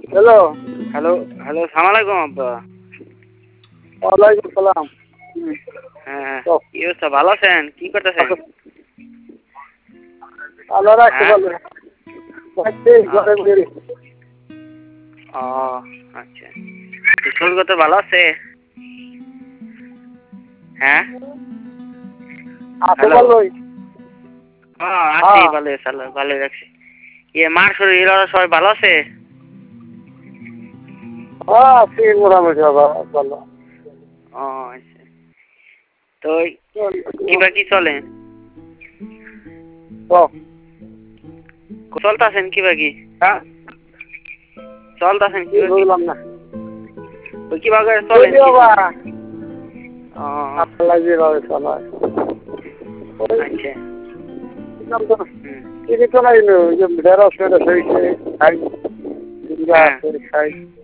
Hello. Hello hello, সালাম আলাইকুম আব্বা। ওয়ালাইকুম সালাম। হ্যাঁ, তো কি অবস্থা, ভালো আছেন? কি করতেছেন? আল্লাহ রাখতে হ্যাঁ? পারবে। বাড়িতে ঘরে আচ্ছা। বেরি। ও আচ্ছা, শরীর তো ভালো আছে? হ্যাঁ, আছে হ্যালো। ভালোই। আছি, হ্যাঁ। ভালো ভালো ভালো রাখছি। মার শরীর ওরা সবাই ভালো আছে? হ্যাঁ আছি মোটামুটি ভালো। ও আচ্ছা, তো কিবা কি চলে? তো চলতেছেন কিবা কি? হ্যাঁ চলতেছেন কি কিবা কি? বুঝলাম না। কিবা করে চলেন যদিও কি? বা ও আল্লাহ যেভাবে চালায়। আচ্ছা। হুম। কিছু তো নাই যে ঢেঁড়স মেরে হয়েছে খাই, ঝিঙ্গা হ্যাঁ আছে খাই।